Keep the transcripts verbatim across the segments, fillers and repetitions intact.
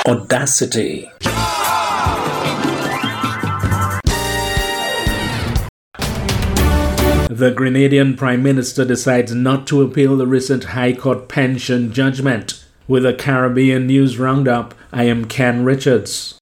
Audacity. The Grenadian Prime Minister decides not to appeal the recent High Court pension judgment. With a Caribbean News Roundup, I am Ken Richards.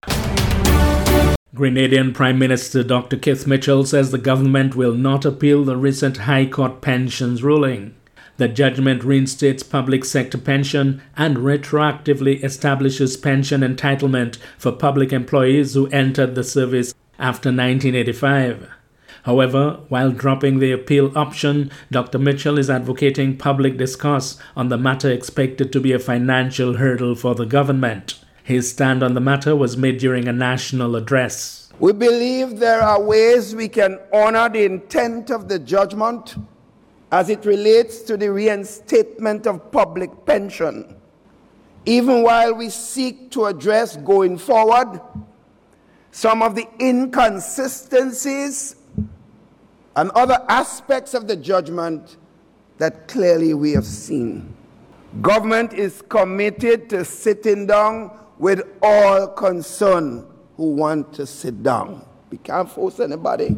Grenadian Prime Minister Doctor Keith Mitchell says the government will not appeal the recent High Court pensions ruling. The judgment reinstates public sector pension and retroactively establishes pension entitlement for public employees who entered the service after nineteen eighty-five. However, while dropping the appeal option, Doctor Mitchell is advocating public discourse on the matter expected to be a financial hurdle for the government. His stand on the matter was made during a national address. We believe there are ways we can honor the intent of the judgment as it relates to the reinstatement of public pension, even while we seek to address going forward some of the inconsistencies and other aspects of the judgment that clearly we have seen. Government is committed to sitting down with all concerned who want to sit down. We can't force anybody.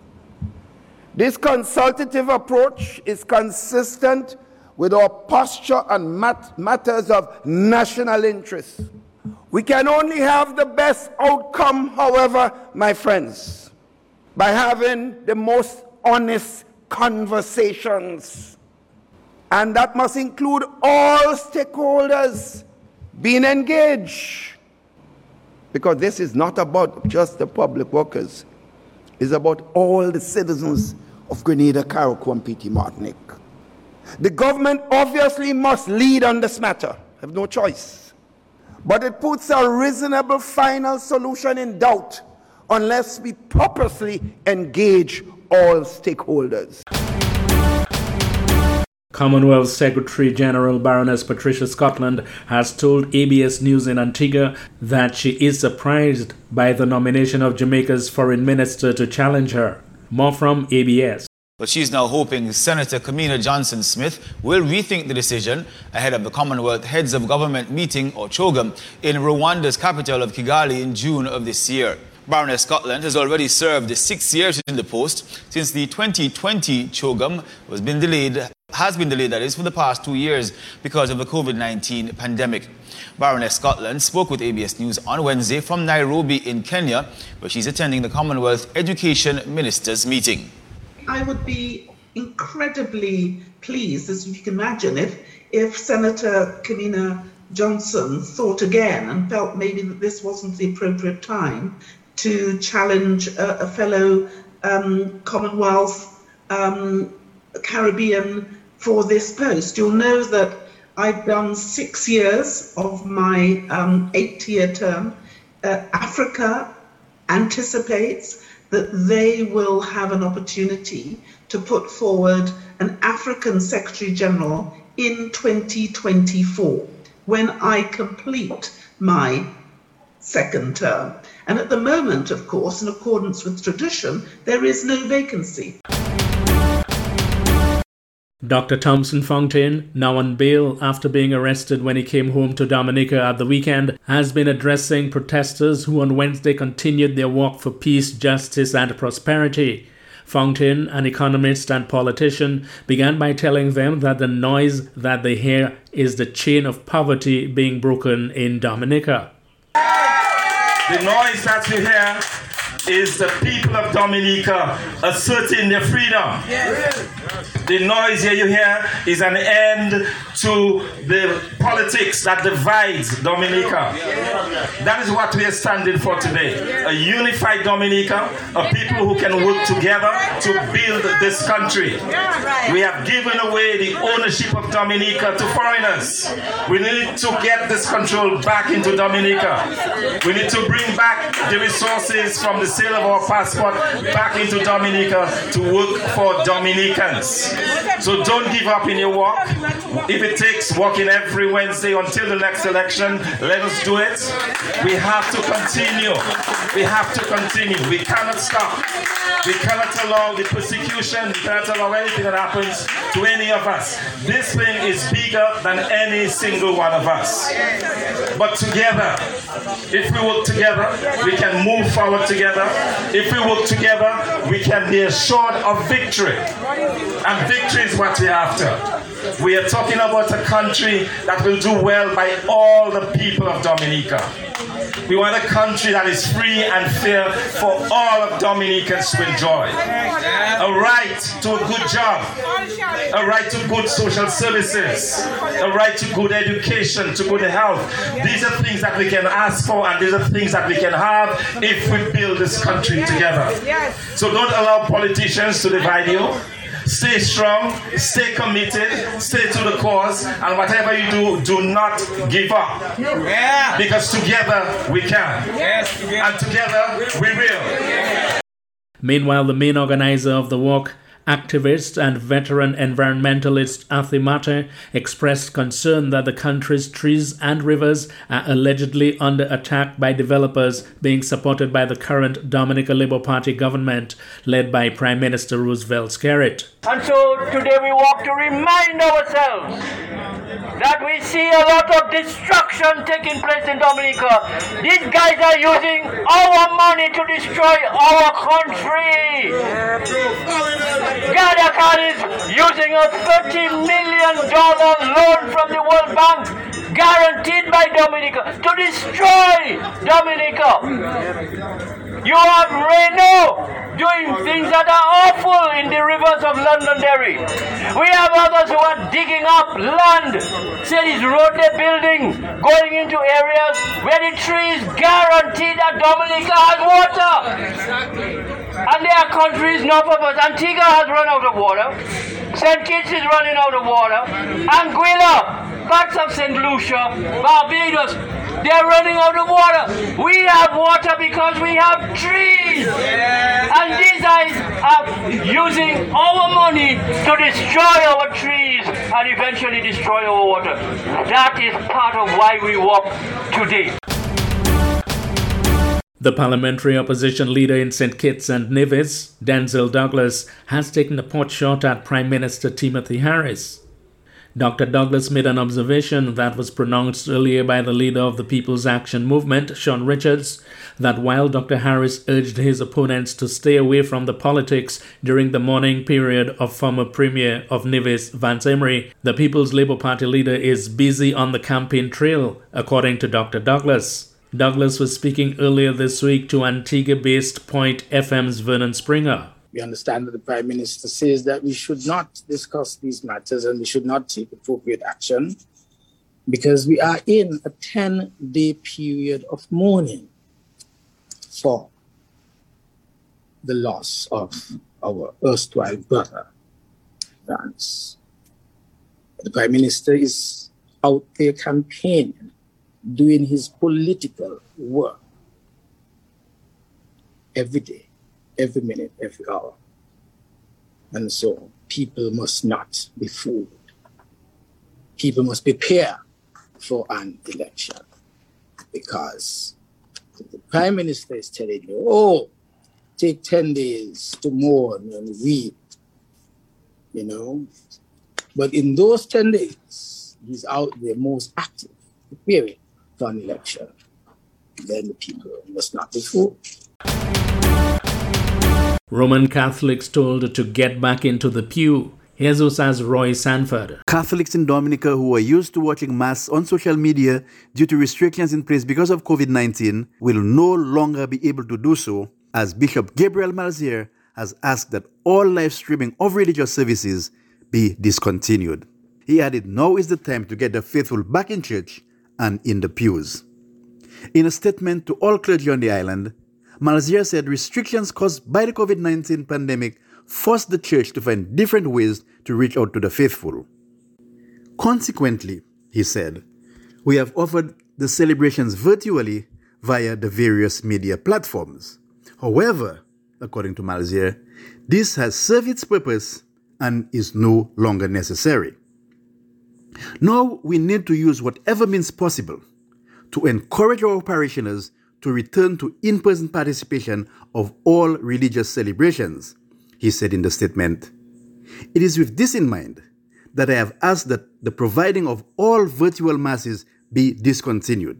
This consultative approach is consistent with our posture on mat- matters of national interest. We can only have the best outcome, however, my friends, by having the most honest conversations. And that must include all stakeholders being engaged. Because this is not about just the public workers. It's about all the citizens of Grenada, Carriacou, and P T Martinique. The government obviously must lead on this matter. Have no choice. But it puts a reasonable final solution in doubt unless we purposely engage all stakeholders. Commonwealth Secretary General Baroness Patricia Scotland has told A B S News in Antigua that she is surprised by the nomination of Jamaica's foreign minister to challenge her. More from A B S. But she's now hoping Senator Kamina Johnson-Smith will rethink the decision ahead of the Commonwealth Heads of Government meeting, or CHOGM, in Rwanda's capital of Kigali in June of this year. Baroness Scotland has already served six years in the post since the twenty twenty CHOGM was been delayed, has been delayed, that is, for the past two years because of the COVID nineteen pandemic. Baroness Scotland spoke with A B S News on Wednesday from Nairobi in Kenya, where she's attending the Commonwealth Education Ministers meeting. I would be incredibly pleased, as you can imagine, if, if Senator Kamina Johnson thought again and felt maybe that this wasn't the appropriate time to challenge a, a fellow um, Commonwealth um, Caribbean for this post. You'll know that I've done six years of my um, eight-year term. Uh, Africa anticipates that they will have an opportunity to put forward an African Secretary General in twenty twenty-four, when I complete my second term. And at the moment, of course, in accordance with tradition, there is no vacancy. Doctor Thompson Fontaine, now on bail after being arrested when he came home to Dominica at the weekend, has been addressing protesters who on Wednesday continued their walk for peace, justice and prosperity. Fontaine, an economist and politician, began by telling them that the noise that they hear is the chain of poverty being broken in Dominica. The noise that you hear is the people of Dominica asserting their freedom. Yes. The noise here you hear is an end to the politics that divides Dominica. Yes. That is what we are standing for today. A unified Dominica, a people who can work together to build this country. We have given away the ownership of Dominica to foreigners. We need to get this control back into Dominica. We need to bring back the resources from the sale of our passport back into Dominica to work for Dominicans. So don't give up in your walk. If it takes walking every Wednesday until the next election, let us do it. We have to continue. We have to continue. We cannot stop. We cannot allow the persecution, we cannot allow anything that happens to any of us. This thing is bigger than any single one of us. But together, if we work together, we can move forward together. If we work together, we can be assured of victory. And victory is what we're after. We are talking about a country that will do well by all the people of Dominica. We want a country that is free and fair for all of Dominicans to enjoy. A right to a good job, a right to good social services, a right to good education, to good health. These are things that we can ask for, and these are things that we can have if we build this country together. So don't allow politicians to divide you. Stay strong, stay committed, stay to the cause, and whatever you do, do not give up. Yeah. Because together we can. Yes, and together we will. Meanwhile, the main organizer of the walk, activist and veteran environmentalist Athi Mate, expressed concern that the country's trees and rivers are allegedly under attack by developers being supported by the current Dominica Labour Party government led by Prime Minister Roosevelt Skerrit. And so today we walk to remind ourselves that we see a lot of destruction taking place in Dominica. These guys are using our money to destroy our country. Gadakan is using a thirty million dollars loan from the World Bank, guaranteed by Dominica, to destroy Dominica. You have Reno doing things that are awful in the rivers of Londonderry. We have others who are digging up land, say these road they're building, going into areas where the trees guarantee that Dominica has water. And there are countries north of us. Antigua has run out of water. Saint Kitts is running out of water. Anguilla, parts of Saint Lucia, Barbados, they're running out of water. We have water because we have trees. And these guys are using our money to destroy our trees and eventually destroy our water. That is part of why we walk today. The parliamentary opposition leader in Saint Kitts and Nevis, Denzil Douglas, has taken a pot shot at Prime Minister Timothy Harris. Doctor Douglas made an observation that was pronounced earlier by the leader of the People's Action Movement, Sean Richards, that while Doctor Harris urged his opponents to stay away from the politics during the mourning period of former Premier of Nevis, Vance Emery, the People's Labour Party leader is busy on the campaign trail, according to Doctor Douglas. Douglas was speaking earlier this week to Antigua-based Point F M's Vernon Springer. We understand that the Prime Minister says that we should not discuss these matters and we should not take appropriate action because we are in a ten-day period of mourning for the loss of our erstwhile brother, Vance. The Prime Minister is out there campaigning, doing his political work every day, every minute, every hour. And so people must not be fooled. People must prepare for an election because the Prime Minister is telling you, oh, take ten days to mourn and weep, you know. But in those ten days, he's out there most active, preparing for an election. Then the people must not be fooled. Roman Catholics told to get back into the pew. Here's Usa's Roy Sanford. Catholics in Dominica who are used to watching Mass on social media due to restrictions in place because of COVID nineteen will no longer be able to do so, as Bishop Gabriel Malzier has asked that all live streaming of religious services be discontinued. He added, now is the time to get the faithful back in church and in the pews. In a statement to all clergy on the island, Malzier said restrictions caused by the COVID nineteen pandemic forced the church to find different ways to reach out to the faithful. Consequently, he said, we have offered the celebrations virtually via the various media platforms. However, according to Malzier, this has served its purpose and is no longer necessary. Now we need to use whatever means possible to encourage our parishioners to return to in-person participation of all religious celebrations, he said in the statement. It is with this in mind that I have asked that the providing of all virtual masses be discontinued.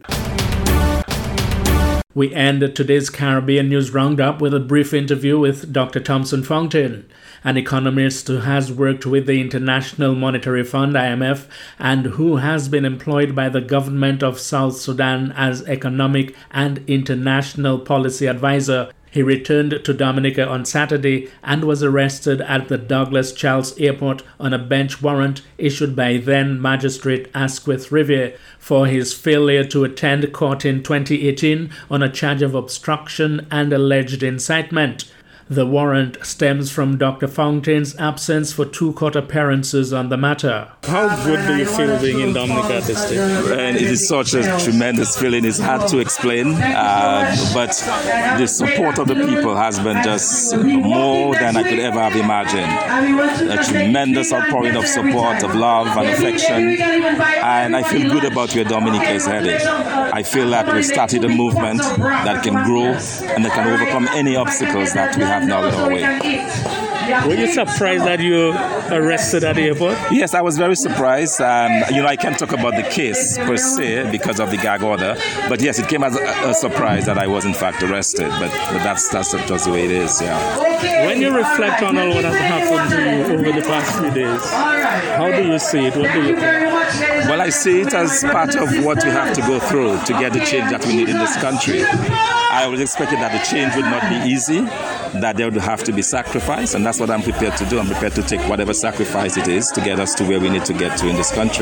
We end today's Caribbean News Roundup with a brief interview with Doctor Thompson Fontaine, an economist who has worked with the International Monetary Fund, I M F, and who has been employed by the government of South Sudan as economic and international policy advisor. He returned to Dominica on Saturday and was arrested at the Douglas Charles Airport on a bench warrant issued by then Magistrate Asquith Riviere for his failure to attend court in twenty eighteen on a charge of obstruction and alleged incitement. The warrant stems from Doctor Fontaine's absence for two court appearances on the matter. How good do you feel being in Dominica at this stage? And it is such a tremendous feeling. It's hard to explain, uh, but the support of the people has been just more than I could ever have imagined. A tremendous outpouring of support, of love and affection, and I feel good about where Dominica is headed. I feel that we've started a movement that can grow and that can overcome any obstacles that we have now in our way. Were you surprised that you were arrested at the airport? Yes, I was very surprised. Um, you know, I can't talk about the case per se because of the gag order, but yes, it came as a, a surprise that I was in fact arrested. But, but that's that's just the way it is. Yeah. When you reflect on all what has happened to you over the past few days, how do you see it? What do you think? Well, I see it as part of what we have to go through to get the change that we need in this country. I was expecting that the change would not be easy, that there would have to be sacrifice, and that's what I'm prepared to do. I'm prepared to take whatever sacrifice it is to get us to where we need to get to in this country.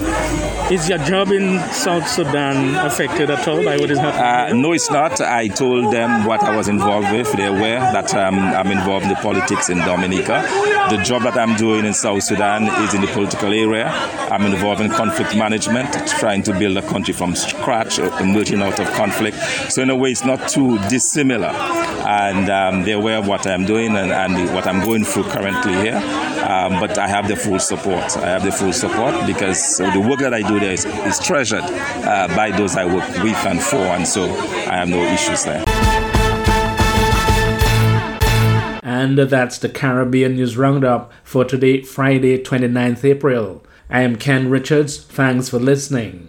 Is your job in South Sudan affected at all by what is happening? Uh, no, it's not. I told them what I was involved with. They're aware that um, I'm involved in the politics in Dominica. The job that I'm doing in South Sudan is in the political area. I'm involved in conflict management, trying to build a country from scratch, emerging out of conflict. So in a way, it's not too dissimilar. And um, they're aware of what I'm doing and, and what I'm going through currently here. Um, but I have the full support. I have the full support because the work that I do there is, is treasured uh, by those I work with and for, and so I have no issues there. And that's the Caribbean News Roundup for today, Friday, twenty-ninth of April. I am Ken Richards. Thanks for listening.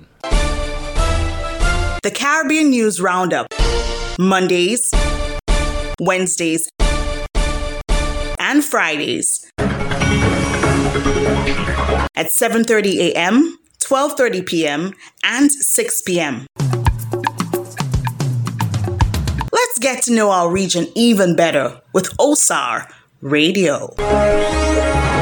The Caribbean News Roundup. Mondays, Wednesdays, and Fridays at seven thirty a.m., twelve thirty p.m., and six p.m. Let's get to know our region even better with O S A R Radio.